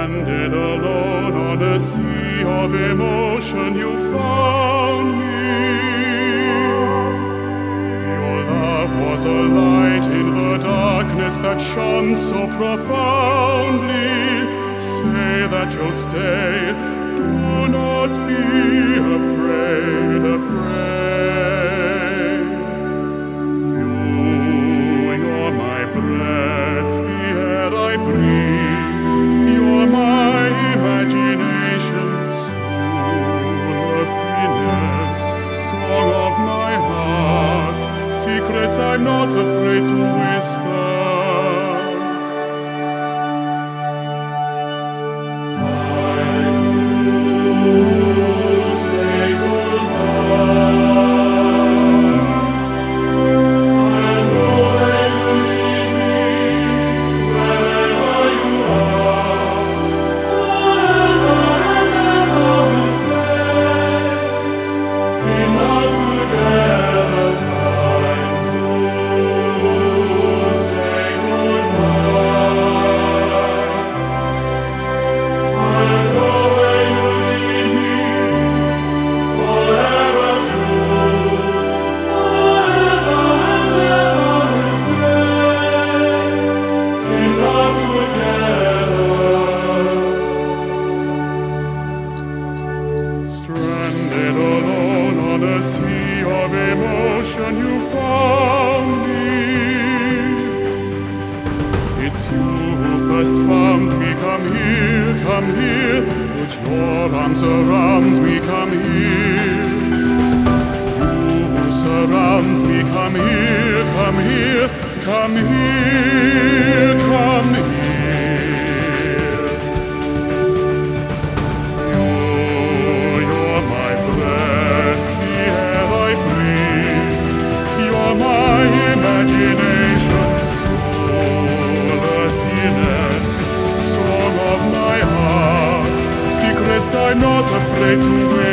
Stranded alone on a sea of emotion, you found me. Your love was a light in the darkness that shone so profoundly. Say that you'll stay, do not be afraid, afraid. You're my breath, the air I breathe. You're my imagination, soul of finesse, song of my heart, secrets I'm not afraid to whisper. Stranded alone on a sea of emotion, you found me. It's you who first found me. Come here, come here. Put your arms around me. Come here. You who surround me. Come here, come here. Come here, come here. Imagination, soul, earthiness, song of my heart, secrets I'm not afraid to whisper.